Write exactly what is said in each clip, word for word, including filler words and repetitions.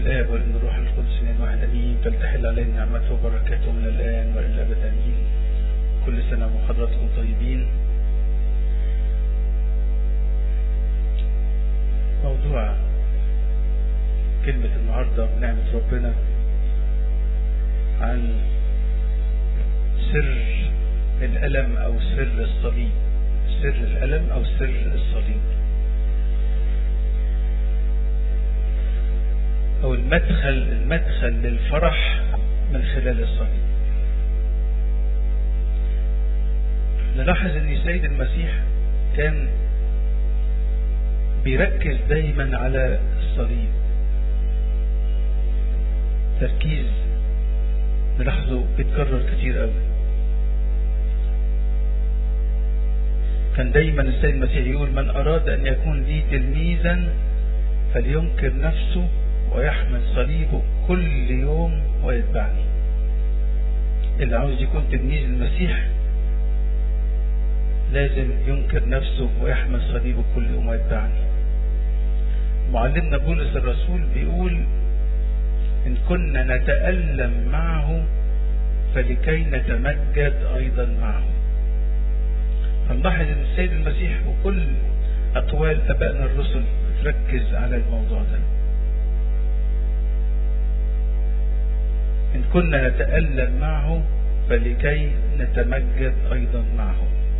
الآب والابن والروح القدس من واحد أمين. فلتحل علينا نعمته وبركاته من الآن وإلى الأبد أمين. كل سنة وحضراتكم طيبين. موضوع كلمة النهاردة بنعمة ربنا عن سر الألم أو سر الصليب. سر الألم أو سر الصليب، أو المدخل المدخل للفرح من خلال الصليب. نلاحظ أن السيد المسيح كان بيركز دايما على الصليب، تركيز نلاحظه بيتكرر كتير قوي. كان دايما السيد المسيح يقول: من أراد أن يكون لي تلميذا فلينكر نفسه ويحمل صليبه كل يوم ويتبعني. اللي عاوز يكون تلميذ المسيح لازم ينكر نفسه ويحمل صليبه كل يوم ويتبعني. معلمنا بولس الرسول بيقول: إن كنا نتألم معه فلكي نتمجد أيضا معه. هنلاحظ أن السيد المسيح وكل أقوال أبائنا الرسل تركز على الموضوع ده. إن كنا نتألم معه فلكي نتمجد أيضا معه.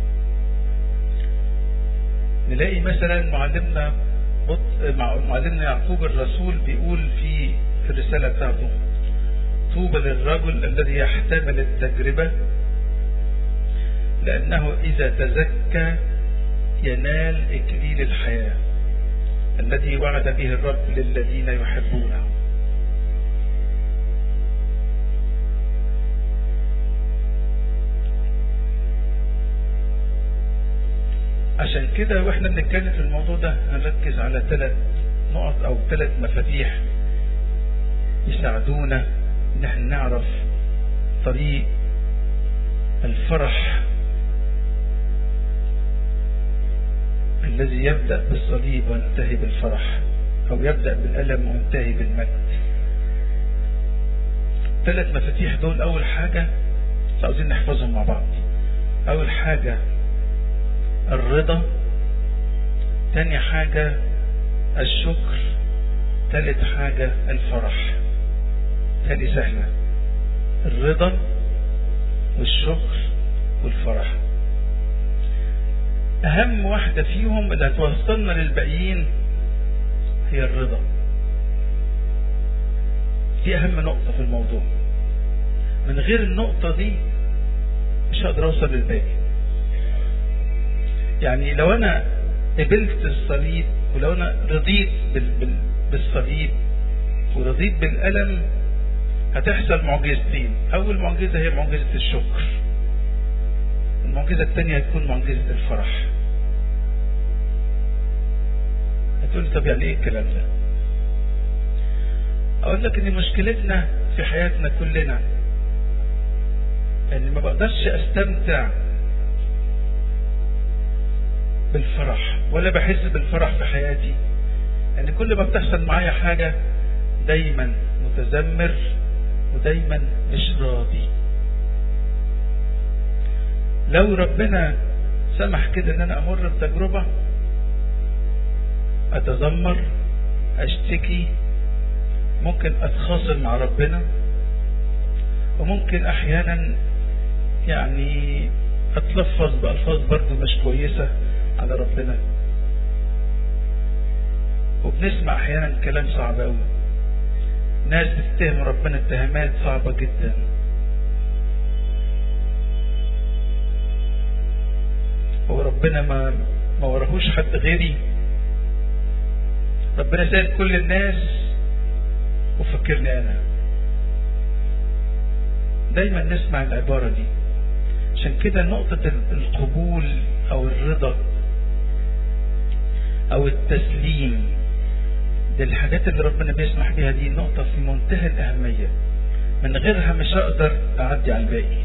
نلاقي مثلا معلمنا معلمنا يعقوب الرسول بيقول في في الرسالة بتاعته: طوبى للرجل الذي يحتمل التجربة لأنه إذا تزكى ينال إكليل الحياة الذي وعد به الرب للذين يحبونه. عشان كده واحنا بنتكلم في الموضوع ده هنركز على ثلاث نقط او ثلاث مفاتيح يساعدونا ان احنا نعرف طريق الفرح الذي يبدأ بالصليب وينتهي بالفرح، او يبدأ بالألم وينتهي بالمجد. ثلاث مفاتيح دول اول حاجة عاوزين نحفظهم مع بعض. اول حاجة الرضا، تاني حاجة الشكر، ثالث حاجة الفرح. هذه سهلة: الرضا والشكر والفرح. أهم واحدة فيهم اللي هتوصلنا للباقيين هي الرضا. دي أهم نقطة في الموضوع. من غير النقطة دي مش هقدر أوصل للباقي. يعني لو أنا قبلت الصليب ولو أنا رضيت بالصليب ورضيت بالألم هتحصل معجزتين. أول معجزة هي معجزة الشكر، المعجزة الثانية هتكون معجزة الفرح. هتقول طب يعني إيه الكلام ده؟ أقول لك إن مشكلتنا في حياتنا كلنا إن ما بقدرش أستمتع بالفرح ولا بحس بالفرح في حياتي. يعني كل ما بتحصل معايا حاجة دايما متذمر ودايما مش راضي. لو ربنا سمح كده ان انا امر بتجربة اتذمر، اشتكي، ممكن اتخاصم مع ربنا، وممكن احيانا يعني اتلفظ بألفاظ برضو مش كويسة على ربنا، وبنسمع احيانا كلام صعب قوي. ناس بتتهم ربنا اتهامات صعبة جدا. هو ربنا ما ما وراهوش حد غيري؟ ربنا سايب كل الناس وفكرني انا. دايما نسمع العبارة دي. عشان كده نقطة القبول او الرضا او التسليم دي الحاجات اللي ربنا بيسمح بيها، دي نقطة في منتهى الأهمية. من غيرها مش هقدر أعدي على الباقي.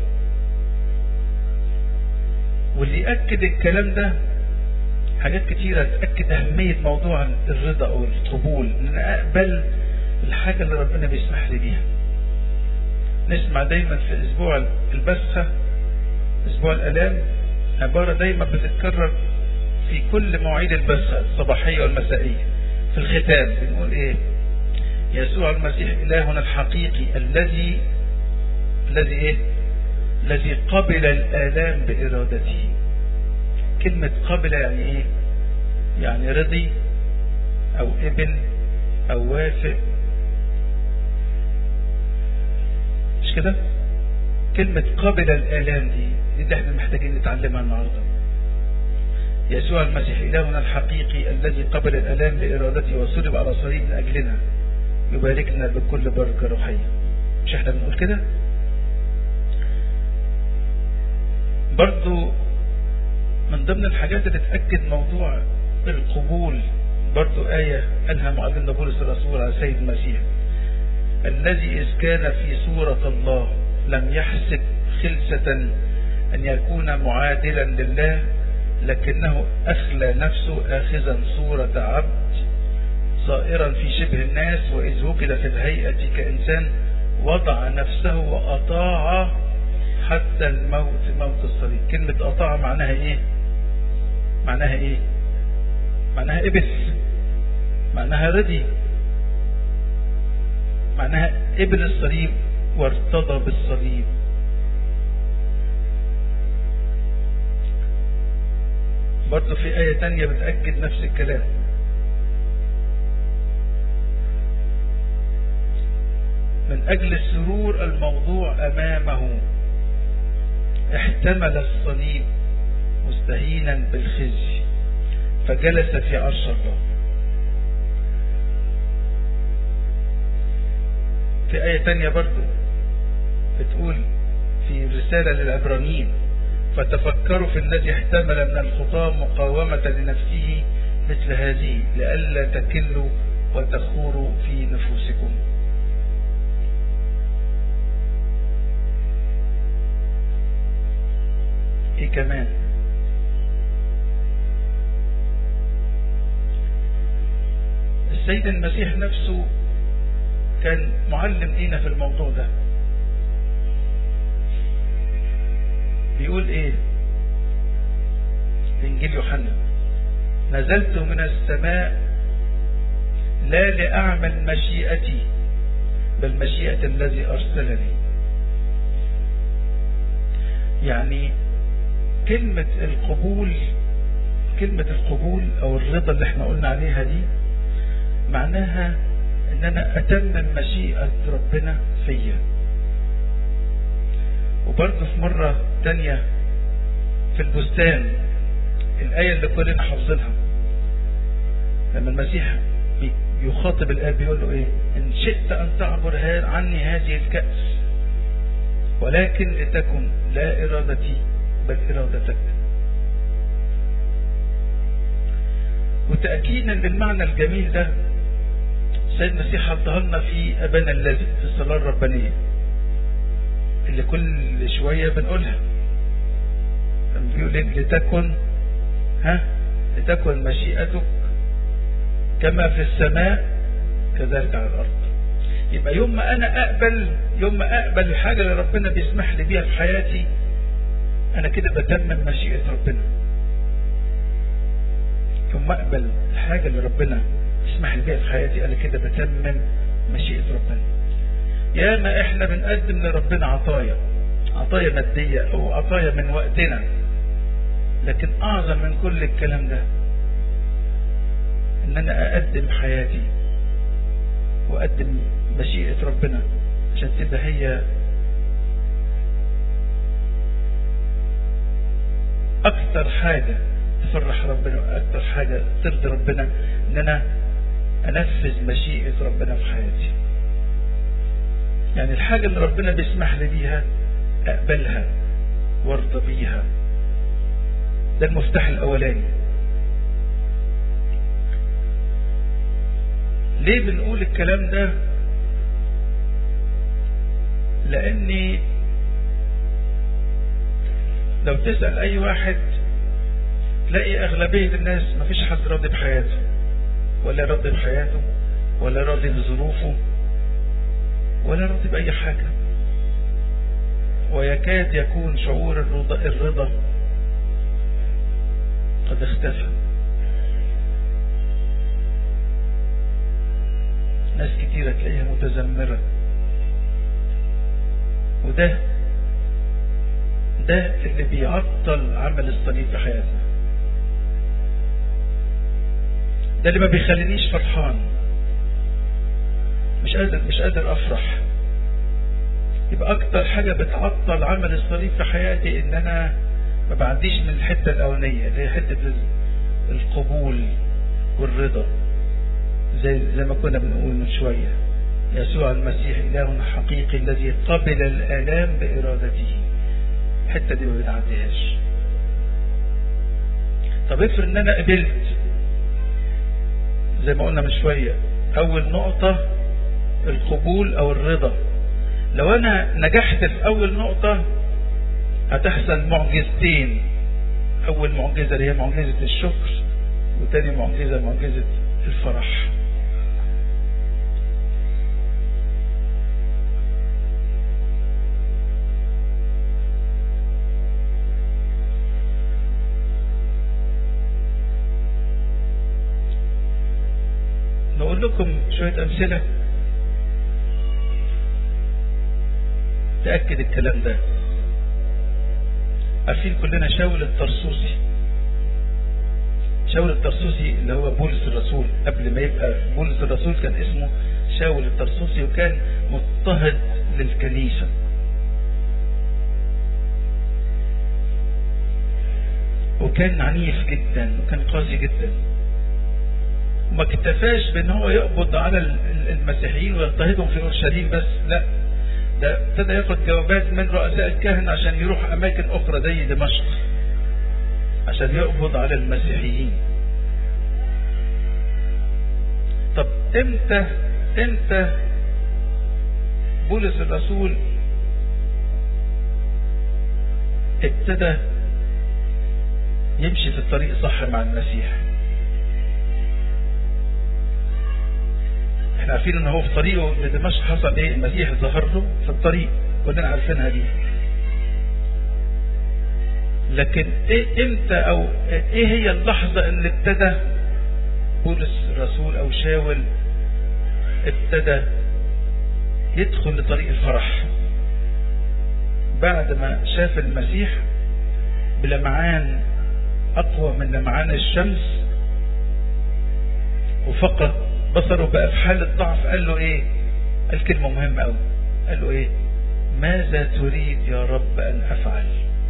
واللي يأكد الكلام ده حاجات كتيرة تأكد أهمية موضوع الرضا أو القبول، إن أنا أقبل الحاجة اللي ربنا بيسمح لي بيها. نسمع دايما في اسبوع البسخة، اسبوع الالام، عبارة دايما بتتكرر في كل مواعيد البسخة الصباحية والمسائية. في الختام بنقول ايه؟ يسوع المسيح إلهنا الحقيقي الذي الذي ايه الذي قبل الآلام بإرادته. كلمة قبل يعني ايه؟ يعني رضي او ابن او وافق، مش كده؟ كلمة قبل الآلام دي دي اللي احنا محتاجين نتعلمها النهاردة. يسوع المسيح إلهنا الحقيقي الذي قبل الآلام بإرادته وصلب على صليب من أجلنا يباركنا بكل بركة روحية. مش احنا بنقول كده؟ برضو من ضمن الحاجات اللي تأكد موضوع القبول برضو آية قالها معلمنا بولس الرسول على سيد المسيح: الذي إذ كان في صورة الله لم يحسب خلسة أن يكون معادلا لله، لكنه أخلى نفسه آخذا صورة عبد صائرا في شبه الناس، وإذ وجد في الهيئة كإنسان وضع نفسه وأطاع حتى الموت، موت الصليب. كلمة أطاع معناها إيه؟ معناها إيه؟ معناها إبث، معناها رضي، معناها قبل الصليب وارتضى بالصليب. برضو في آية تانية بتأكد نفس الكلام: من أجل السرور الموضوع أمامه احتمل الصليب مستهينا بالخزي فجلس في عرش الله. في آية تانية برضو بتقول في رسالة للعبرانيين: فتفكروا في الذي احتمل من الخطاة مقاومة لنفسه مثل هذه لئلا تكلوا وتخوروا في نفوسكم. ايه كمان؟ السيد المسيح نفسه كان معلم لينا في الموضوع ده. بيقول ايه في انجيل يوحنا: نزلت من السماء لا لأعمل مشيئتي بل مشيئة الذي أرسلني. يعني كلمة القبول، كلمة القبول او الرضا اللي احنا قلنا عليها دي معناها ان انا اتمم مشيئة ربنا فيا. وبرضه في مرة تانية في البستان الآية اللي كلنا حافظينها لما المسيح يخاطب الآب بيقول له ايه: ان شئت ان تعبر عني هذه الكأس ولكن لتكن لا إرادتي بل إرادتك. وتأكيدا للمعنى الجميل ده سيد المسيح حطها لنا في أبانا الذي في الصلاة الربانية اللي كل شوية بنقولها. لما بيقول لتكن ها لتكن مشيئتك كما في السماء كذلك على الأرض. يبقى يوم ما أنا أقبل يوم ما أقبل الحاجة اللي ربنا بيسمح لي بيها في حياتي أنا كده بتمم مشيئة ربنا. يوم ما أقبل الحاجة اللي ربنا يسمح لي بيها في حياتي أنا كده بتمم مشيئة ربنا. يا ما إحنا بنقدم لربنا عطايا، عطايا مادية أو عطايا من وقتنا، لكن أعظم من كل الكلام ده إن أنا أقدم حياتي وأقدم مشيئة ربنا عشان تبقى هي أكتر حاجة تفرح ربنا وأكتر حاجة ترضي ربنا، إن أنا أنفذ مشيئة ربنا في حياتي. يعني الحاجة اللي ربنا بيسمح لي بيها أقبلها وارضى بيها. ده المفتاح الأولاني. ليه بنقول الكلام ده؟ لأني لو تسأل أي واحد تلاقي أغلبية الناس مفيش حد راضي بحياته، ولا راضي بحياته ولا راضي بظروفه ولا راضي بأي حاجة، ويكاد يكون شعور الرضا, الرضا قد اختفى. ناس كتيرة تلاقيها متذمرة، وده ده اللي بيعطل عمل الصليب في حياتنا، ده اللي ما بيخلينيش فرحان، مش قادر مش قادر افرح. يبقى اكتر حاجة بتعطل عمل الصليب في حياتي ان انا ما بعديش من الحتة الاولانية اللي هي حتة القبول والرضا، زي زي ما كنا بنقول من شوية، يسوع المسيح إلهنا حقيقي الذي قبل الآلام بإرادته. الحتة دي ما بنعديهاش. طب افرض ان انا قبلت زي ما قلنا من شوية، اول نقطة القبول او الرضا. لو انا نجحت في اول نقطة هتحصل معجزتين، اول معجزة اللي هي معجزة الشكر، وتاني معجزة معجزة الفرح. نقول لكم شوية أمثلة تأكد الكلام ده. عارفين كلنا شاول الطرسوسي، شاول الطرسوسي اللي هو بولس الرسول، قبل ما يبقى بولس الرسول كان اسمه شاول الطرسوسي، وكان مضطهد للكنيسة. وكان عنيف جدا وكان قاسي جدا، وما اكتفاش بان هو يقبض على المسيحيين ويضطهدهم في اورشليم بس، لا، ده ابتدى ياخد جوابات من رؤساء الكهنة عشان يروح اماكن اخرى زي دمشق عشان يقبض على المسيحيين. طب امتى امتى بولس الرسول ابتدى يمشي في الطريق صح مع المسيح؟ احنا عارفين ان هو في طريقه لدمشق حصل ايه؟ المسيح ظهر له في الطريق، كلنا عارفينها دي. لكن ايه امتى او ايه هي اللحظة اللي ابتدى بولس الرسول او شاول ابتدى يدخل لطريق الفرح؟ بعد ما شاف المسيح بلمعان اقوى من لمعان الشمس وفقد بصره، بقى في حالة ضعف. قال له ايه؟ قال كلمة مهمة قوي، قال له ايه؟ ماذا تريد يا رب ان افعل؟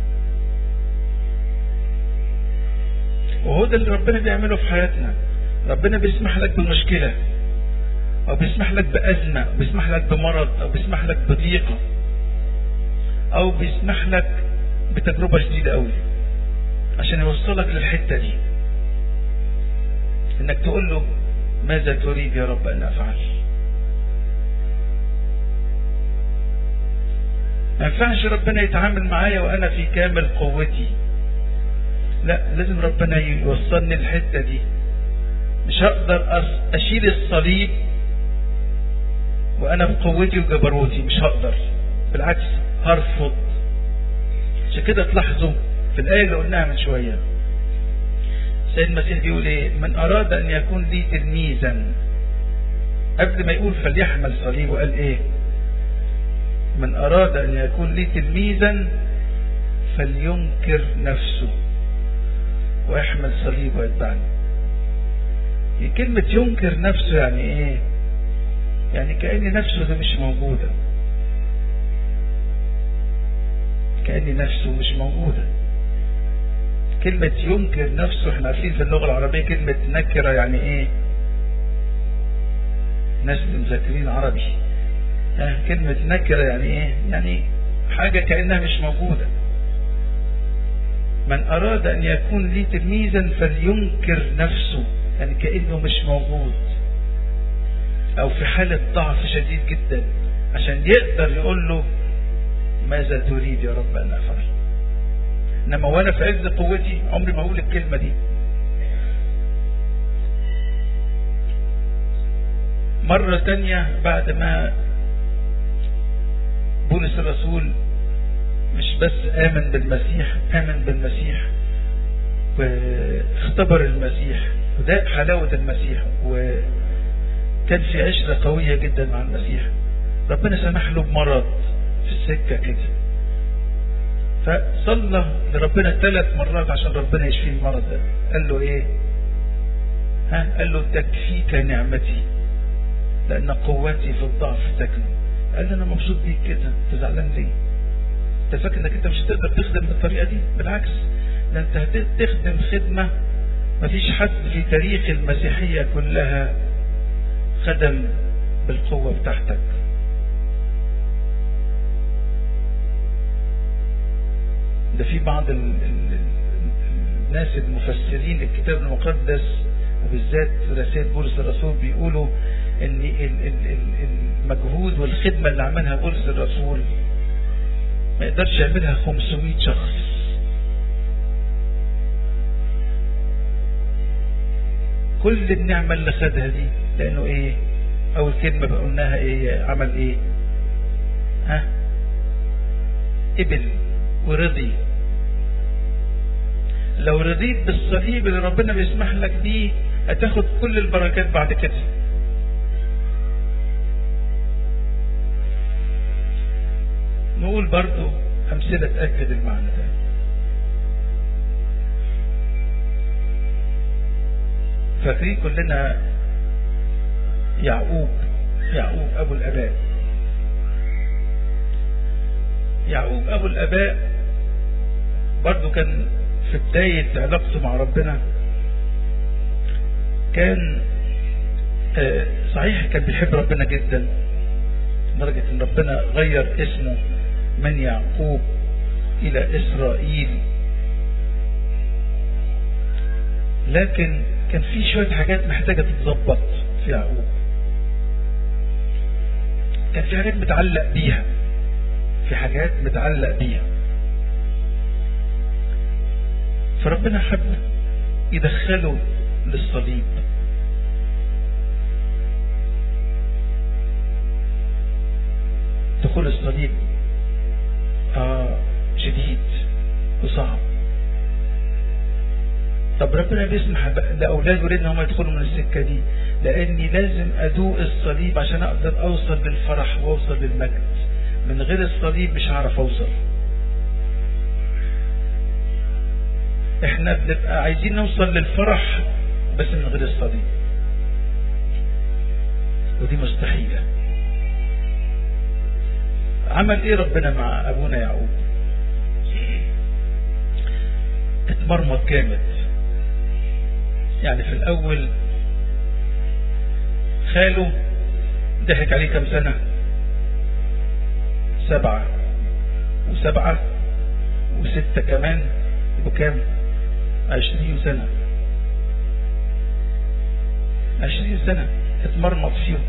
وهو ده اللي ربنا بيعمله في حياتنا. ربنا بيسمح لك بمشكلة، او بيسمح لك بأزمة، او بيسمح لك بمرض، او بيسمح لك بضيقة، او بيسمح لك بتجربة شديدة قوي عشان يوصلك للحتة دي، انك تقول له ماذا تريد يا رب ان افعل؟ ما ينفعش ربنا يتعامل معايا وانا في كامل قوتي، لا، لازم ربنا يوصلني الحتة دي. مش هقدر اشيل الصليب وانا بقوتي وجبروتي، مش هقدر، بالعكس هرفض. عشان كده تلاحظوا في الآية اللي قلناها من شوية، سيد المسيح بيقول ايه؟ من اراد ان يكون لي تلميذا، قبل ما يقول فليحمل صليبه قال ايه؟ من اراد ان يكون لي تلميذا فلينكر نفسه ويحمل صليبه ويتبعني. كلمة ينكر نفسه يعني ايه؟ يعني كأن نفسه ده مش موجودة، كأن نفسه مش موجودة. كلمة ينكر نفسه، احنا عارفين في اللغة العربية كلمة نكرة يعني ايه؟ ناس مذاكرين عربي، اه كلمة نكرة يعني ايه؟ يعني حاجة كأنها مش موجودة. من أراد أن يكون لي تلميذا فلينكر نفسه، يعني كأنه مش موجود أو في حالة ضعف شديد جدا عشان يقدر يقول له ماذا تريد يا رب أن أفعل. إنما وأنا في عز قوتي عمري ما أقول الكلمة دي. مرة تانية بعد ما بولس الرسول مش بس آمن بالمسيح، آمن بالمسيح واختبر المسيح وده حلاوة المسيح، وكان في عشرة قوية جدا مع المسيح. ربنا سمح له بمرض في السكة كده، فصلى لربنا ثلاث مرات عشان ربنا يشفيه المرض ده. قال له ايه؟ ها قال له تكفيك نعمتي لأن قوتي في الضعف تكمن. قال له انا مبسوط بيك كده، انت زعلان ليه؟ انت فاكر انك انت مش هتقدر تخدم بالطريقة دي؟ بالعكس، ده انت هتخدم خدمة مفيش حد في تاريخ المسيحية كلها خدم بالقوة بتاعتك. ده في بعض ال ال الناس المفسرين الكتاب المقدس وبالذات رسائل بولس الرسول بيقولوا ان المجهود والخدمة اللي عملها بولس الرسول ما يقدرش يعملها خمسمائة شخص. كل النعمة اللي خدها دي لانه ايه؟ اول كلمة قلناها ايه؟ عمل ايه؟ ها؟ قبل ورضي. لو رضيت بالصليب اللي ربنا بيسمح لك بيه هتاخد كل البركات بعد كده. نقول برضو أمثلة تأكد المعنى ده. فاكرين كلنا يعقوب يعقوب أبو الآباء. يعقوب أبو الآباء برضو كان في بداية علاقته مع ربنا كان آه صحيح كان بيحب ربنا جدا لدرجة ان ربنا غير اسمه من يعقوب الى اسرائيل، لكن كان في شوية حاجات محتاجة تتظبط في يعقوب. كان في حاجات متعلق بيها في حاجات متعلق بيها فربنا حب يدخله للصليب. دخول الصليب آه شديد وصعب. طب ربنا بيسمح لأولاده ليه ان هم يدخلوا من السكة دي؟ لاني لازم ادوق الصليب عشان اقدر اوصل للفرح واوصل للمجد. من غير الصليب مش هعرف اوصل. احنا بنبقى عايزين نوصل للفرح بس من غير الصليب، ودي مستحيلة. عمل ايه ربنا مع ابونا يعقوب؟ اتمرمط جامد. يعني في الاول خاله ضحك عليه كم سنة؟ سبعة وسبعة وستة كمان يبقوا كام؟ عشرين سنة. عشرين سنة اتمرمط فيهم.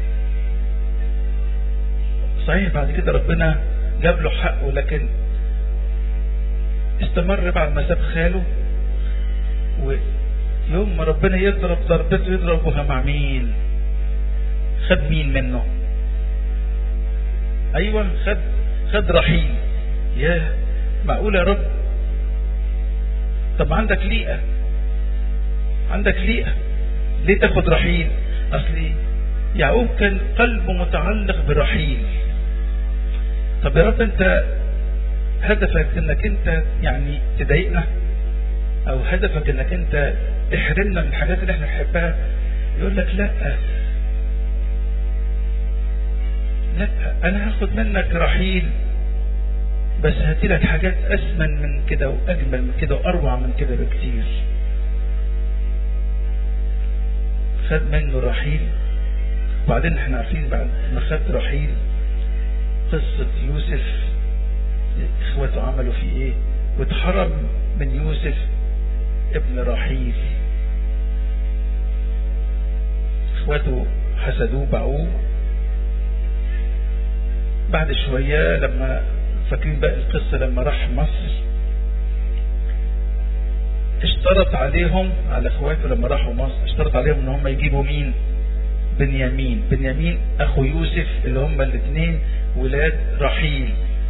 صحيح بعد كده ربنا جاب له حقه، لكن استمر بعد ما ساب خاله. ويوم ما ربنا يضرب ضربته يضربها مع مين؟ خد مين منه؟ ايوه خد خد رحيل. يا معقول يا رب؟ طب عندك ليئة عندك ليئة ليه تاخد رحيل؟ اصلي يعقوب كان قلبه متعلق برحيل. طب يا رب انت هدفك انك انت يعني تضايقنا، او هدفك انك انت تحرمنا من الحاجات اللي احنا نحبها؟ يقول لك لا لا انا هاخد منك رحيل بس هاتلك حاجات اسمن من كده واجمل من كده واروع من كده بكتير. خد منه رحيل. وبعدين احنا عارفين بعد ما خد رحيل قصة يوسف اخواته عملوا فيه ايه، واتحرم من يوسف ابن رحيل. اخواته حسدوه باعوه. بعد شوية لما فاكرين بقى القصة لما راح مصر اشترط عليهم على اخواته لما راحوا مصر اشترط عليهم ان هم يجيبوا مين؟ بنيامين. بنيامين اخو يوسف اللي هم الاثنين ولاد رحيل.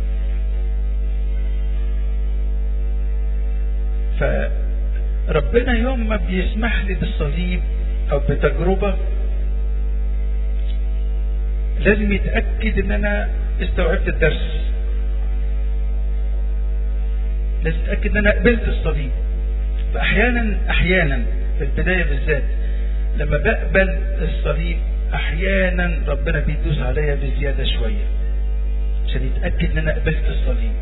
فربنا يوم ما بيسمح لي بالصليب او بتجربة لازم يتأكد ان انا استوعبت الدرس، لازم يتأكد ان انا قبلت الصليب. فاحيانا احيانا في البداية بالذات لما بقبل الصليب احيانا ربنا بيدوس عليا بزيادة شوية عشان يتأكد ان انا قبلت الصليب.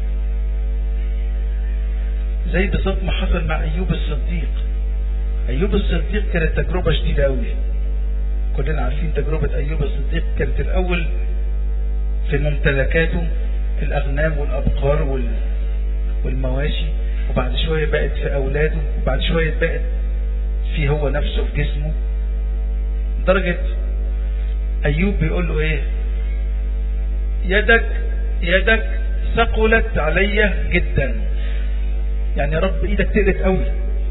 زي بالظبط ما حصل مع ايوب الصديق. ايوب الصديق كانت تجربة شديدة قوي، كلنا عارفين تجربة ايوب الصديق. كانت الاول في ممتلكاته الاغنام والابقار والمواشي، وبعد شوية بقت في اولاده، وبعد شوية بقت في هو نفسه في جسمه. درجة ايوب بيقول له ايه؟ يدك يدك ثقلت علي جدا. يعني يا رب ايدك تقلت قوي.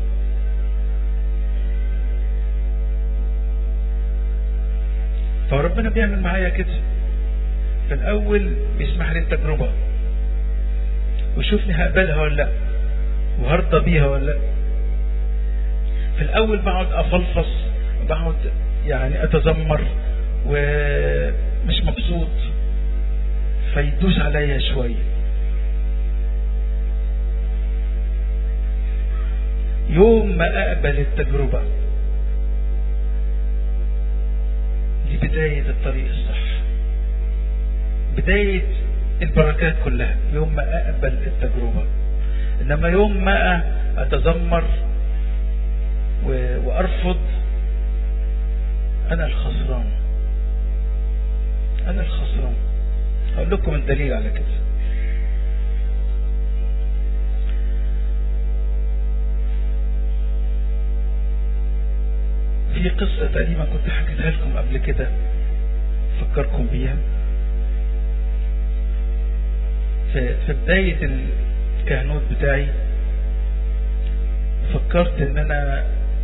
فربنا بيعمل معايا كده، في الاول بيسمح لي التجربة ويشوفني هقبلها ولا لا وهرضى بيها ولا لا. في الاول بقعد افلفص، بقعد يعني اتذمر ومش مبسوط، فيدوس عليا شوية. يوم ما اقبل التجربة دي بداية الطريق الصح، بداية البركات كلها يوم ما اقبل التجربة. انما يوم ما اتذمر وارفض انا الخسران، انا الخسران. هقول لكم الدليل على كده. في قصة تقريبا كنت حكيتها لكم قبل كده فكركم بيها. في, في بداية الكهنوت بتاعي فكرت ان انا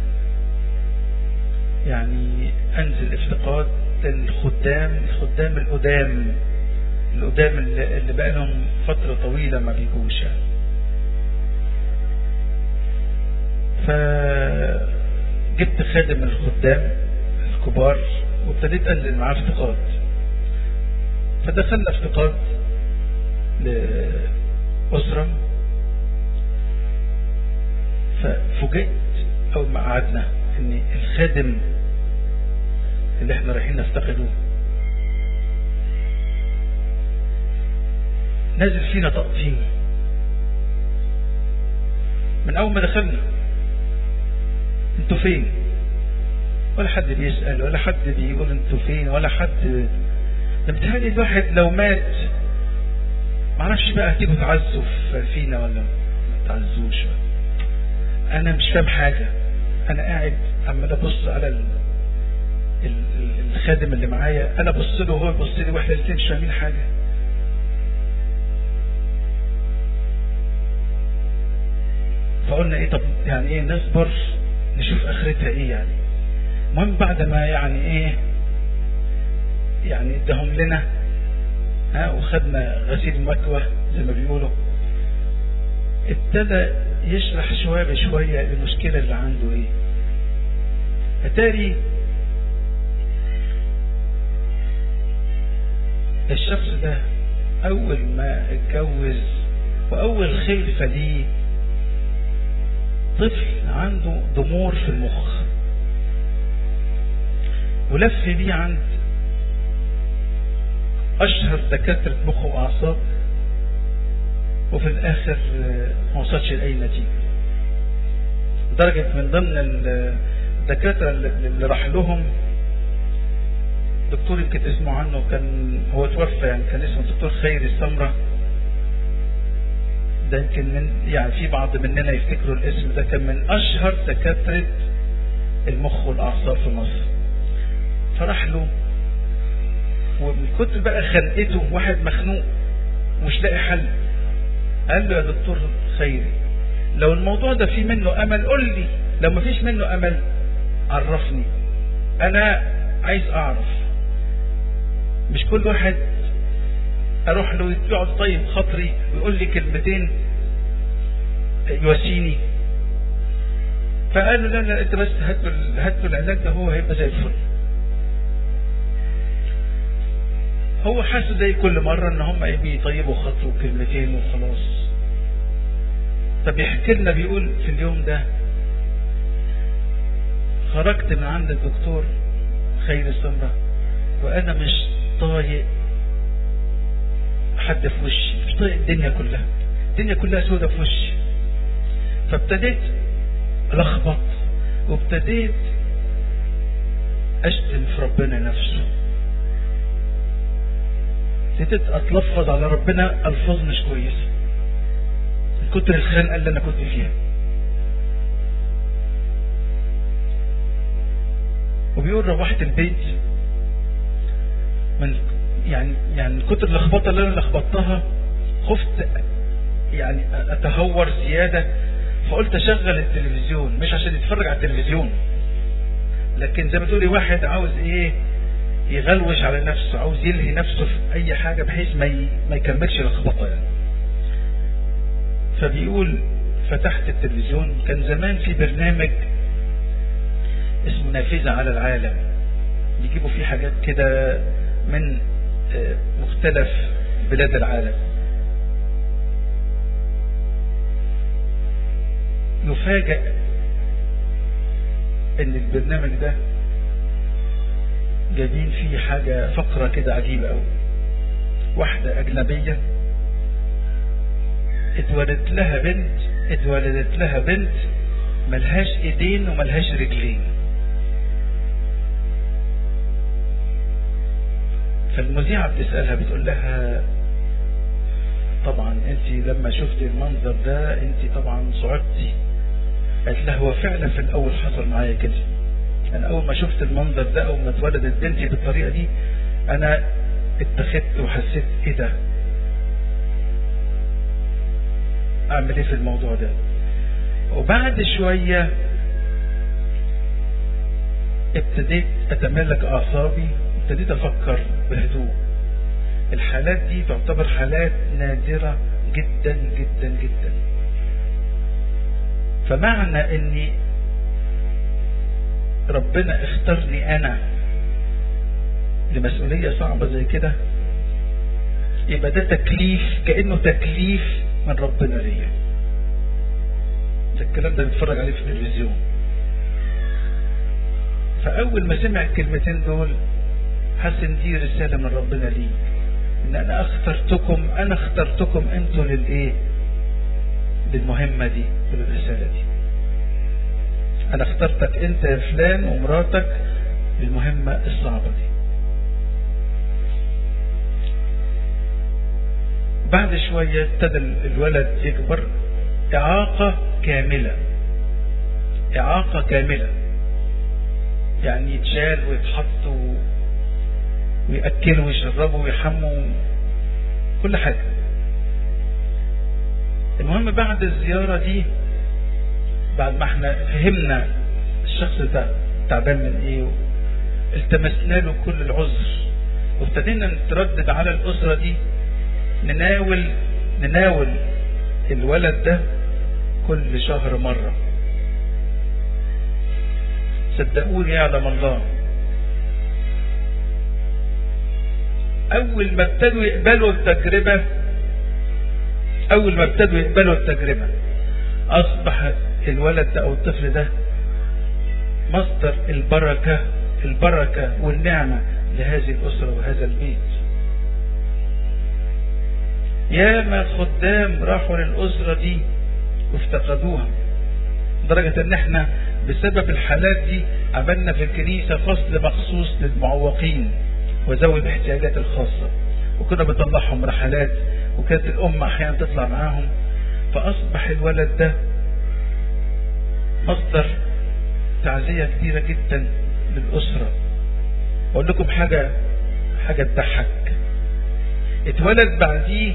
يعني انزل افتقاد للخدام، الخدام القدام القدام اللي بقى لهم فترة طويلة ما بيجوش يعني. فجبت خادم من الخدام الكبار وابتديت انزل معاه افتقاد. فدخلنا افتقاد لأسرة، ففوجئت اول ما قعدنا ان الخادم اللي احنا رايحين نفتقده نازل فينا تقطيم من اول ما دخلنا. انتوا فين؟ ولا حد بيسأل ولا حد بيقول انتوا فين ولا حد. ده بتهيألي الواحد لو مات معرفش بقى هتيجوا تعزوا فينا ولا ما تعزوش. انا مش فاهم حاجة، انا قاعد عمال ابص على ال... ال... الخادم اللي معايا، انا بص له وهو يبص لي واحنا الاثنين مش فاهمين حاجة. فقلنا ايه؟ طب يعني ايه؟ نصبر نشوف اخرتها ايه يعني. المهم بعد ما يعني ايه يعني ادهم لنا ها وخدنا غسيل مكوى زي ما بيقولوا، ابتدى يشرح شوية بشوية المشكلة اللي عنده ايه. اتاري الشخص ده اول ما اتجوز واول خلفة ليه طفل عنده ضمور في المخ، ولف بيه عند اشهر دكاترة مخ واعصاب، وفي الاخر ما وصلش لاي نتيجة. لدرجة من ضمن الدكاترة اللي راح لهم دكتور يمكن اسمه عنه، كان هو توفى يعني، كان اسمه دكتور خيري السمرة. ده يمكن من يعني في بعض مننا يفتكروا الاسم ده، كان من اشهر دكاترة المخ والاعصاب في مصر. فراح له ومن كتر بقى خنقته، واحد مخنوق ومش لاقي حل، قال له يا دكتور خيري لو الموضوع ده فيه منه امل قول لي، لو ما فيش منه امل عرفني، انا عايز اعرف. مش كل واحد اروح له يقعد طيب خاطري ويقول لي كلمتين يواسيني فقالوا لا لا انت بس هاتوا هاتوا العلاج ده هو هيبقى زي الفل. هو حاسس زي كل مرة ان هم ايه بيطيبوا خطوة كلمتين وخلاص. فبيحكي لنا بيقول في اليوم ده خرجت من عند الدكتور خير السمرة وانا مش طايق حد في وشي، مش طايق الدنيا كلها، الدنيا كلها سودة في وشي. فابتديت لخبط وابتديت اشتم في ربنا نفسه، ابتديت اتلفظ على ربنا الفاظ مش كويسه من كتر الخنقه اللي انا كنت فيها. وبيقول روحت البيت من يعني يعني من كتر اللخبطه اللي انا لخبطتها خفت يعني اتهور زياده، فقلت اشغل التلفزيون مش عشان يتفرج على التلفزيون، لكن زي ما تقولي واحد عاوز ايه يغلوش على نفسه، عاوز يلهي نفسه في اي حاجه بحيث ما ي... ما يكملش اللخبطه يعني. فبيقول فتحت التلفزيون، كان زمان في برنامج اسمه نافذة على العالم، بيجيبوا فيه حاجات كده من مختلف بلاد العالم. نفاجأ ان البرنامج ده جايبين فيه حاجة فقرة كده عجيبة قوي. واحدة اجنبية اتولدت لها بنت اتولدت لها بنت ملهاش ايدين وملهاش رجلين. فالمذيعة بتسألها بتقول لها طبعا انت لما شفت المنظر ده انت طبعا صعبتي. قالت لها هو فعلا في الاول حصل معايا كده، انا اول ما شفت المنظر ده اول ما اتولدت بنتي بالطريقة دي انا اتخذت وحسيت ايه ده، اعمل ايه في الموضوع ده. وبعد شوية ابتديت اتملك اعصابي، ابتديت افكر بهدوء. الحالات دي تعتبر حالات نادرة جدا جدا جدا. فمعنى اني ربنا اختارني انا لمسؤولية صعبة زي كده، يبقى ده تكليف، كأنه تكليف من ربنا ليا. ده الكلام ده بنتفرج عليه في التلفزيون. فاول ما سمع الكلمتين دول حس ان دي رسالة من ربنا لي، ان انا اخترتكم انا اخترتكم انتوا للايه، للمهمة دي وللرسالة دي. انا اخترتك انت يا فلان ومراتك للمهمة الصعبة دي. بعد شوية ابتدى الولد يكبر، اعاقة كاملة، اعاقة كاملة، يعني يتشال ويتحط و... ويأكلوا ويشربوا ويحموا كل حاجة. المهم بعد الزيارة دي، بعد ما احنا فهمنا الشخص ده تعبان من ايه التمسنا له كل العذر، وابتدينا نتردد على الأسرة دي نناول نناول الولد ده كل شهر مرة. صدقوني يعلم الله، اول ما ابتدوا يقبلوا التجربة اول ما ابتدوا يقبلوا التجربة اصبح الولد ده او الطفل ده مصدر البركة البركة والنعمة لهذه الاسرة وهذا البيت. ياما خدام راحوا للاسرة دي وافتقدوها، لدرجة ان احنا بسبب الحالات دي عملنا في الكنيسة فصل مخصوص للمعوقين وذوي الاحتياجات الخاصة، وكنا بنطلعهم رحلات، وكانت الأم أحيانا تطلع معاهم. فأصبح الولد ده مصدر تعزية كبيرة جدا للأسرة. أقول لكم حاجة حاجة تضحك. اتولد بعديه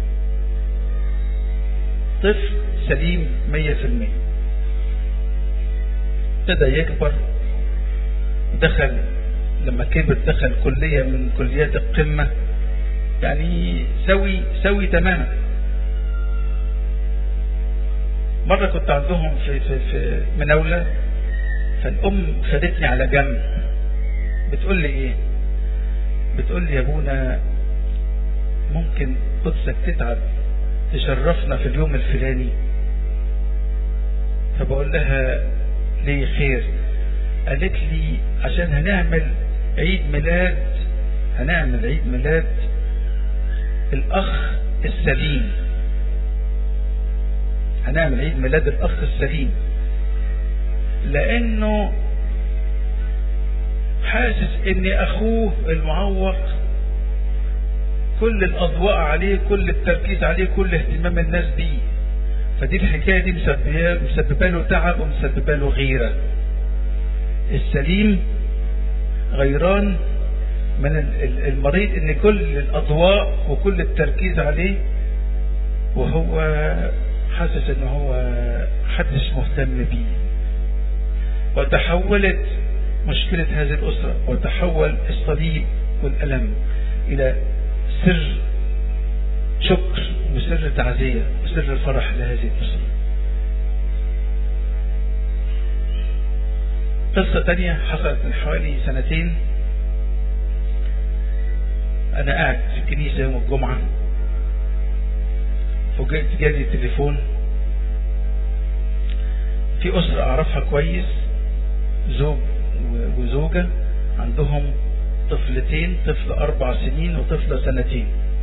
طفل سليم مية في المية، ابتدى يكبر، دخل لما كبر دخل كلية من كليات القمة، يعني سوي سوي تماما. مرة كنت عندهم في, في, في مناولة، فالأم خدتني على جنب بتقول لي ايه، بتقول لي يا ابونا ممكن قدسك تتعب تشرفنا في اليوم الفلاني؟ فبقول لها ليه خير؟ قالت لي عشان هنعمل عيد ميلاد، هنعمل عيد ميلاد الأخ السليم، هنعمل عيد ميلاد الأخ السليم، لأنه حاسس ان اخوه المعوق كل الاضواء عليه، كل التركيز عليه، كل اهتمام الناس بيه، فدي الحكاية دي مسببه له تعب ومسببه له غيرة. السليم غيران من المريض ان كل الاضواء وكل التركيز عليه، وهو حاسس ان هو محدش مهتم بيه. وتحولت مشكلة هذه الأسرة، وتحول الصليب والألم إلى سر شكر وسر تعزية وسر الفرح لهذه الأسرة. قصة تانية حصلت من حوالي سنتين. أنا قاعد في الكنيسة يوم الجمعة، فوجئت جالي التليفون في أسرة أعرفها كويس، زوج وزوجة عندهم طفلتين، طفل أربع سنين وطفلة سنتين.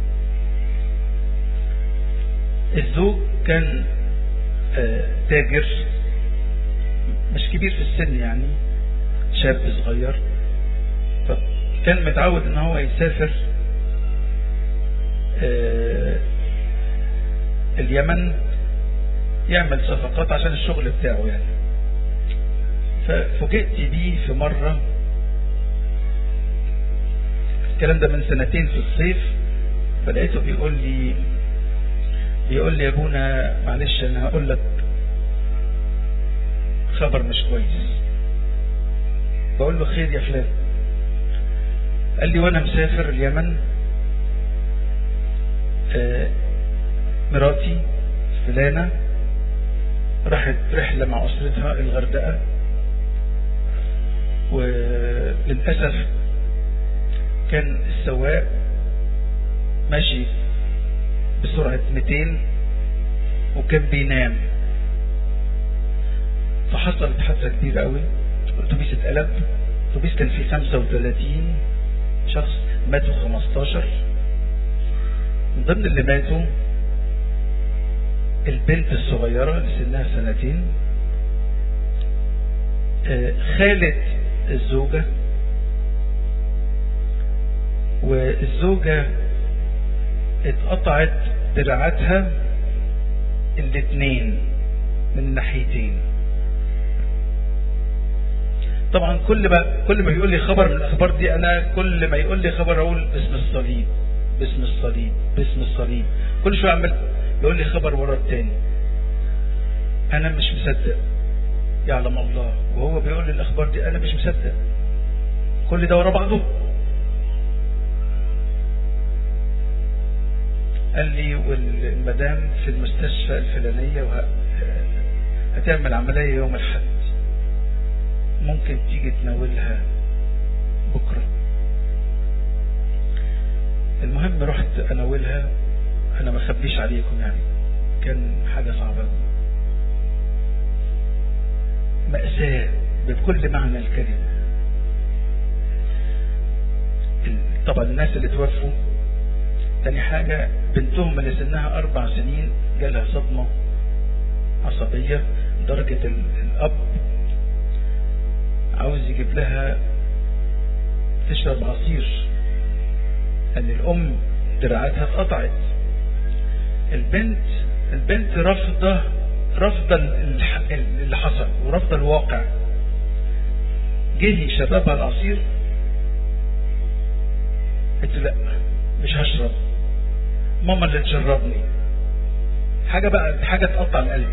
الزوج كان تاجر مش كبير في السن، يعني شاب صغير، فكان متعود ان هو يسافر اليمن يعمل صفقات عشان الشغل بتاعه يعني. ففوجئت بيه في مرة، الكلام ده من سنتين في الصيف، فلقيته بيقول لي بيقول لي يا ابونا معلش انا هقول لك خبر مش كويس. بقول له خير يا فلان؟ قال لي وانا مسافر اليمن آه مراتي فلانة راحت رحلة مع أسرتها الغردقة، وللأسف كان السواق ماشي بسرعة مئتين وكان بينام، فحصلت حادثة كبيرة قوي. الأتوبيس اتقلب، الأتوبيس كان فيه خمسة وثلاثين شخص، ماتوا خمستاشر. من ضمن اللي ماتوا البنت الصغيرة اللي سنها سنتين، خالة الزوجة، والزوجة اتقطعت دراعاتها الاثنين من ناحيتين. طبعا كل ما كل ما يقول لي خبر من الاخبار دي، انا كل ما يقول لي خبر اقول باسم الصليب باسم الصليب باسم الصليب، كل شويه اعمل يقول لي خبر ورا التاني. انا مش مصدق، يعلم الله، وهو بيقول لي الاخبار دي انا مش مصدق، كل ده ورا بعضه. قال لي والمدام في المستشفى الفلانية وهتعمل عملية يوم الأحد، ممكن تيجي تناولها بكرة. المهم رحت اناولها، انا ما اخبيش عليكم يعني كان حاجة صعبة، مأساة بكل معنى الكلمة. طبعا الناس اللي توفوا، تاني حاجة بنتهم اللي سنها أربع سنين جالها صدمة عصبية لدرجة الأب عاوز يجيب لها تشرب عصير، لأن الأم دراعاتها اتقطعت. البنت البنت رافضة رافضة اللي حصل ورافضة الواقع. جه يشربها العصير، قلت لا مش هشرب، ماما اللي تشربني. حاجة بقى حاجة تقطع القلب.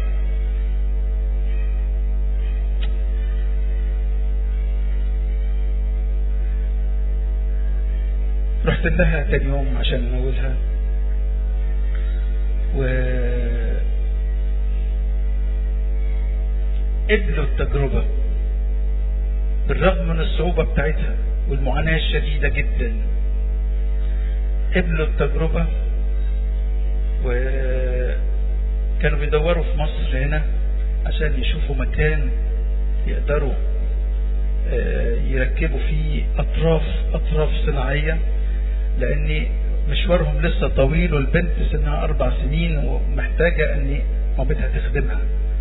رحت لها تاني يوم عشان اناولها، و قبلوا التجربة بالرغم من الصعوبة بتاعتها والمعاناة الشديدة جدا. قبلوا التجربة وكانوا بيدوروا في مصر هنا عشان يشوفوا مكان يقدروا يركبوا فيه أطراف أطراف صناعية، لأن مشوارهم لسه طويل والبنت سنها أربع سنين ومحتاجة أن مامتها تخدمها.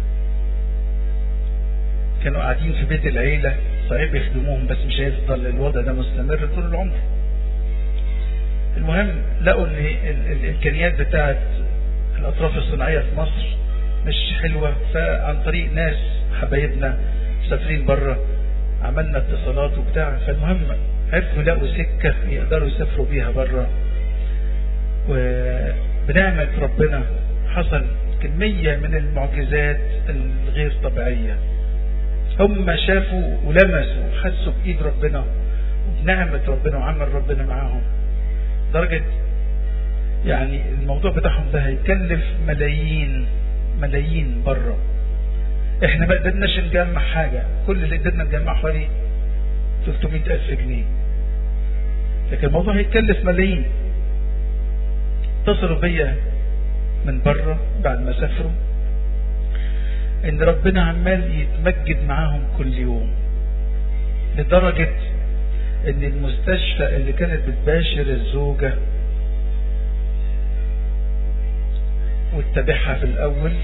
كانوا قاعدين في بيت العيلة، صحيح بيخدموهم بس مش هيفضل الوضع ده مستمر طول العمر. المهم لقوا ان الامكانيات بتاعت الاطراف الصناعية في مصر مش حلوة، فعن طريق ناس حبايبنا مسافرين بره عملنا اتصالات وبتاع، فالمهم عرفوا يلاقوا سكة يقدروا يسافروا بيها بره. وبنعمة ربنا حصل كمية من المعجزات الغير طبيعية. هم شافوا ولمسوا حسوا بإيد ربنا وبنعمة ربنا وعمل ربنا معاهم، درجة يعني الموضوع بتاعهم ده هيكلف ملايين ملايين بره. احنا ما قدرناش نجمع حاجة، كل اللي قدرنا نجمع حوالي ثلاثمائة ألف جنيه، لكن الموضوع هيكلف ملايين. اتصلوا بيا من بره بعد ما سافروا ان ربنا عمال يتمجد معاهم كل يوم، لدرجة ان المستشفى اللي كانت بتباشر الزوجة وتتابعها في الاول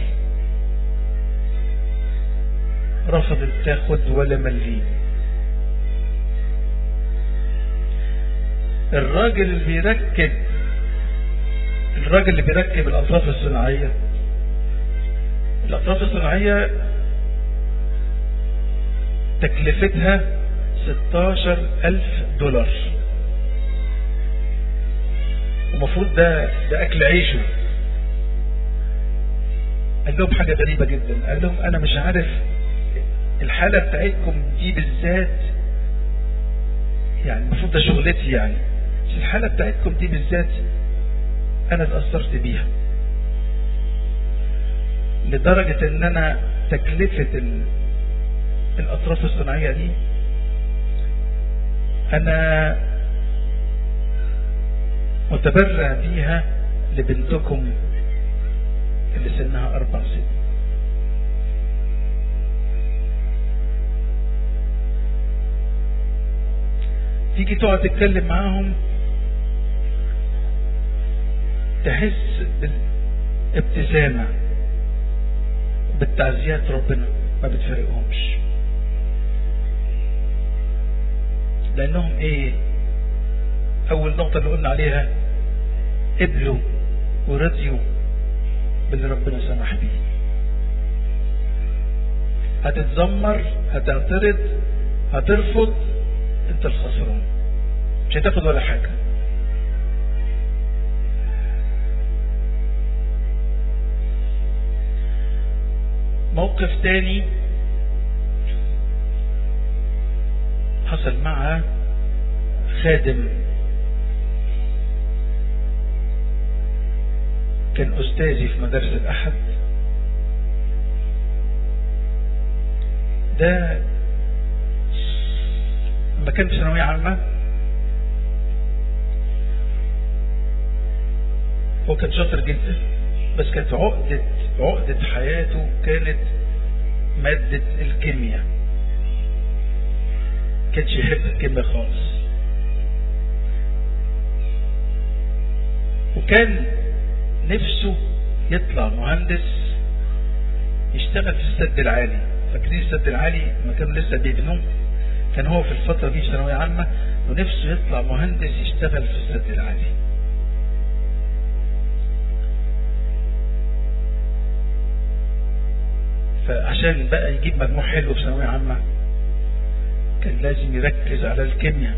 رفضت تاخد ولا مليم. الراجل اللي بيركب الراجل اللي بيركب الاطراف الصناعية الاطراف الصناعية تكلفتها ستاشر ألف دولار، ومفروض ده ده اكل عيشه. قال لهم حاجة غريبة جدا، قال لهم انا مش عارف الحالة بتاعتكم دي بالذات، يعني المفروض ده شغلتي يعني، بس الحالة بتاعتكم دي بالذات انا اتأثرت بيها لدرجة ان انا تكلفة الاطراف الصناعية دي انا متبرع بيها لبنتكم اللي سنها اربع سنين. تيجي تقعد تتكلم معاهم تحس بالابتسامة بالتعزيات ربنا ما بتفرقهمش، لانهم ايه؟ اول نقطة اللي قلنا عليها قبلوا ورضيوا باللي ربنا سمح بيه. هتتذمر، هتعترض، هترفض، انت الخسران، مش هتاخد ولا حاجة. موقف تاني حصل مع خادم كان أستاذي في مدارس الأحد. ده لما كان في ثانوية عامة هو كان شاطر جدا، بس كانت عقدة عقدة حياته كانت مادة الكيمياء، كانش يحب الكيمياء خالص، وكان نفسه يطلع مهندس يشتغل في السد العالي. فاكرين السد العالي لما كانوا لسه بيبنوه؟ كان هو في الفترة دي في ثانوية عامة ونفسه يطلع مهندس يشتغل في السد العالي. فعشان بقى يجيب مجموع حلو في ثانوية عامة كان لازم يركز على الكيمياء.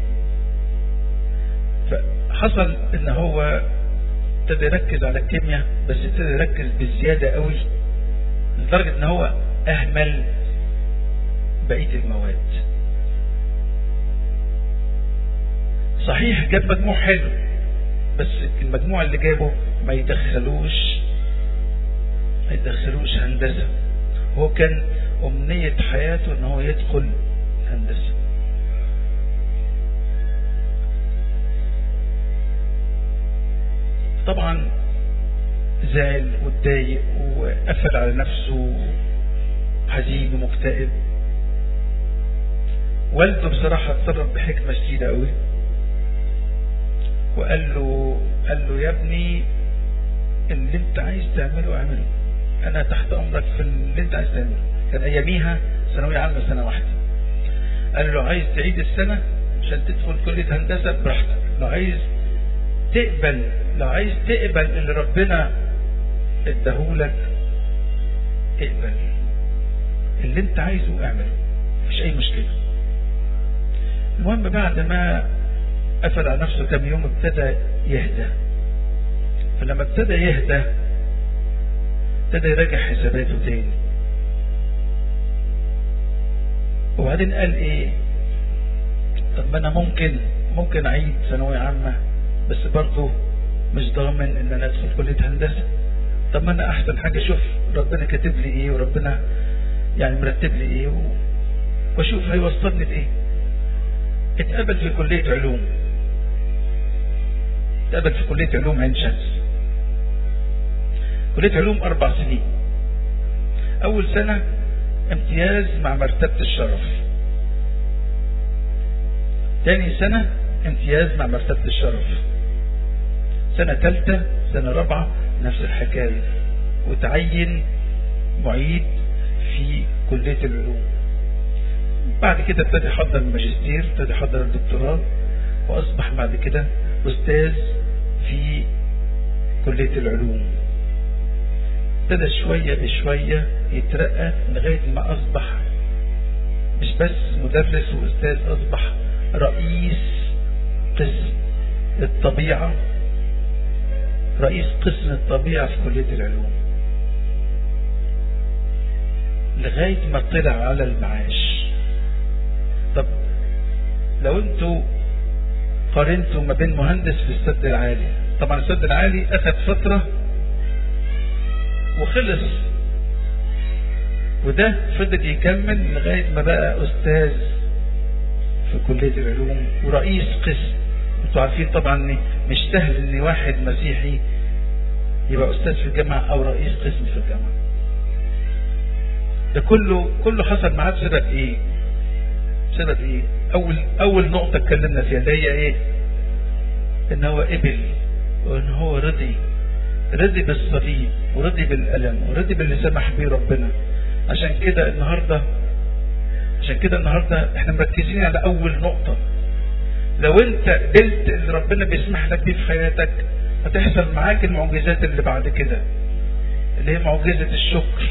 فحصل ان هو ابتدى يركز على الكيمياء، بس ابتدى يركز بزيادة قوي لدرجة ان هو اهمل بقية المواد. صحيح جاب مجموع حلو، بس المجموع اللي جابه ما يدخلوش ما يدخلوش هندسة. هو كان أمنية حياته ان هو يدخل هندسة. طبعا زعل واتضايق وقفل على نفسه حزين ومكتئب. والده بصراحة اتصرف بحكمة شديدة قوي وقال له قال له يا ابني اللي انت عايز تعمله اعمله، انا تحت امرك في اللي انت عايز تعمله. كان اياميها ثانوية عامة سنة واحدة. قال له عايز تعيد السنة عشان تدخل كلية هندسة براحتك، لو عايز تقبل لو عايز تقبل اللي ربنا اداهولك اقبل اللي انت عايزه اعمله، مفيش اي مشكلة. المهم بعد ما قفل على نفسه كم يوم ابتدى يهدى. فلما ابتدى يهدى ابتدى يراجع حساباته تاني. وبعدين قال ايه، طب ما انا ممكن ممكن اعيد ثانوية عامة بس برضه مش ضامن ان انا ادخل كلية هندسة. طب ما انا احسن حاجة اشوف ربنا كاتب لي ايه وربنا يعني مرتب لي ايه واشوف هيوصلني لايه. اتقبل في كلية علوم اتقبل في كلية علوم عين شمس. كلية علوم اربع سنين. اول سنة امتياز مع مرتبة الشرف، تاني سنة امتياز مع مرتبة الشرف، سنة ثالثة سنة رابعة نفس الحكاية، وتعين معيد في كلية العلوم. بعد كده ابتدى يحضر الماجستير، ابتدى يحضر الدكتوراه، واصبح بعد كده استاذ في كلية العلوم. ابتدى شوية بشوية يترقى لغاية ما اصبح مش بس مدرس واستاذ، اصبح رئيس قسم الطبيعة رئيس قسم الطبيعة في كلية العلوم لغاية ما طلع على المعاش. طب لو انتوا قارنتوا ما بين مهندس في السد العالي، طبعا السد العالي اخذ فترة وخلص، وده فضل يكمل لغاية ما بقى استاذ في كلية العلوم ورئيس قسم. انتوا عارفين طبعا مش سهل ان واحد مسيحي يبقى استاذ في الجامعة او رئيس قسم في الجامعة. ده كله كله حصل معاه بسبب ايه بسبب ايه اول اول نقطة اتكلمنا فيها اللي هي ايه، ان هو قبل وان هو رضي رضي بالصليب ورضي بالألم ورضي باللي سمح بيه ربنا. عشان كده النهاردة عشان كده النهاردة احنا مركزين على اول نقطة. لو انت قبلت اللي ربنا بيسمح لك بيه في حياتك هتحصل معاك المعجزات اللي بعد كده، اللي هي معجزة الشكر.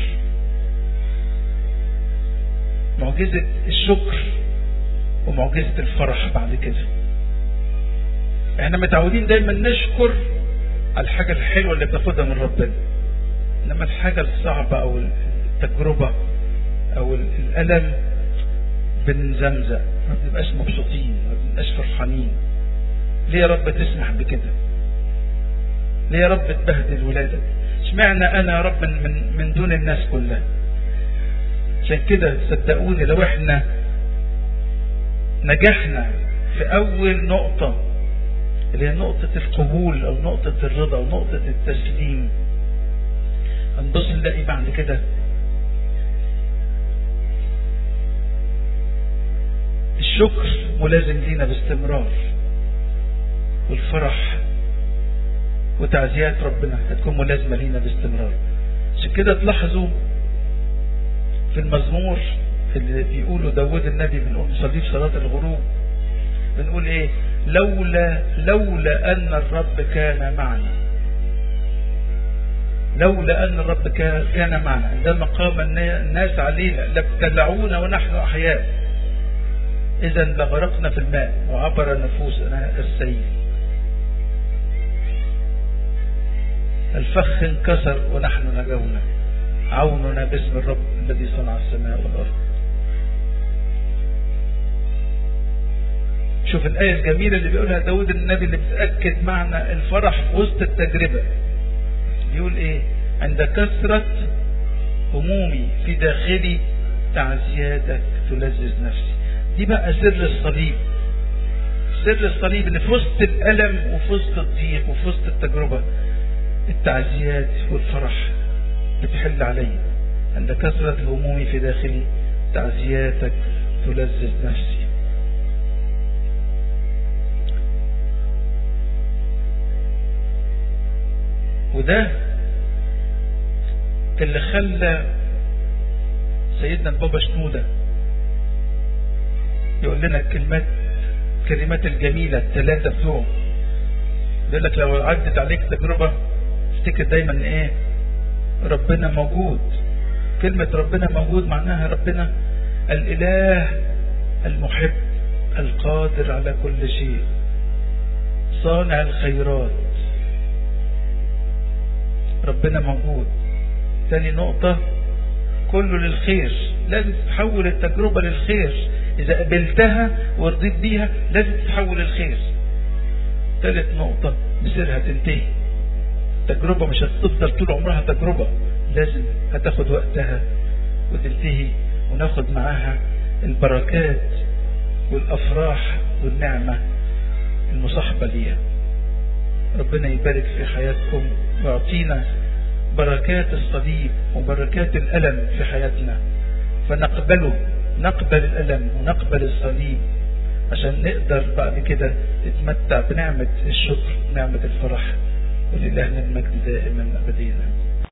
معجزة الشكر ومعجزة الفرح بعد كده. احنا متعودين دايما نشكر على الحاجة الحلوة اللي بناخدها من ربنا، انما الحاجة الصعبة او التجربة او الألم بنزمزق، ما بنبقاش مبسوطين، ما بنبقاش فرحانين. ليه يا رب تسمح بكده؟ ليه يا رب تبهدل ولادك؟ اشمعنى انا يا رب من من دون الناس كلها؟ عشان كده صدقوني لو احنا نجحنا في اول نقطة اللي هي نقطة القبول او نقطة الرضا او نقطة التسليم، هنبص نلاقي بعد كده الشكر ملازم لينا باستمرار، والفرح وتعزيات ربنا هتكون ملازمة لينا باستمرار. عشان كده تلاحظوا في المزمور اللي بيقولوا داود النبي بنقول نصلي في صلاة الغروب بنقول ايه، لولا لولا ان الرب كان معنا، لولا ان الرب كان معنا عندما قام الناس علينا لابتلعونا ونحن احياء، اذا لغرقنا في الماء وعبر نفوسنا السيل. الفخ انكسر ونحن نجونا، عوننا باسم الرب الذي صنع السماء والارض. شوف الآية الجميلة اللي بيقولها داود النبي اللي بتأكد معنى الفرح في وسط التجربة. بيقول ايه، عند كثرة همومي في داخلي تعزياتك تلذذ نفسي. دي بقى سر الصليب. سر الصليب ان في وسط الألم وفي وسط الضيق وفي وسط التجربة التعزيات والفرح بتحل علي. عند كثرة الهموم في داخلي تعزياتك تلذذ نفسي. وده اللي خلى سيدنا البابا شنودة يقول لنا الكلمات الكلمات الجميلة الثلاثة بتوعه. يقول لك لو عدت عليك تجربة افتكر دايما ايه؟ ربنا موجود. كلمة ربنا موجود معناها ربنا الإله المحب القادر على كل شيء صانع الخيرات. ربنا موجود. ثاني نقطة كله للخير. لازم تتحول التجربة للخير. إذا قبلتها ورضيت بيها لازم تتحول للخير. ثالث نقطة بسرها تنتهي. تجربة مش هتفضل طول عمرها تجربة. لازم هتاخد وقتها وتنتهي وناخد معاها البركات والأفراح والنعمة المصاحبة ليها. ربنا يبارك في حياتكم ويعطينا بركات الصليب وبركات الألم في حياتنا فنقبله. نقبل الألم ونقبل الصليب عشان نقدر بعد كده نتمتع بنعمة الشكر ونعمة الفرح. ولله المجد دائما أبدينا.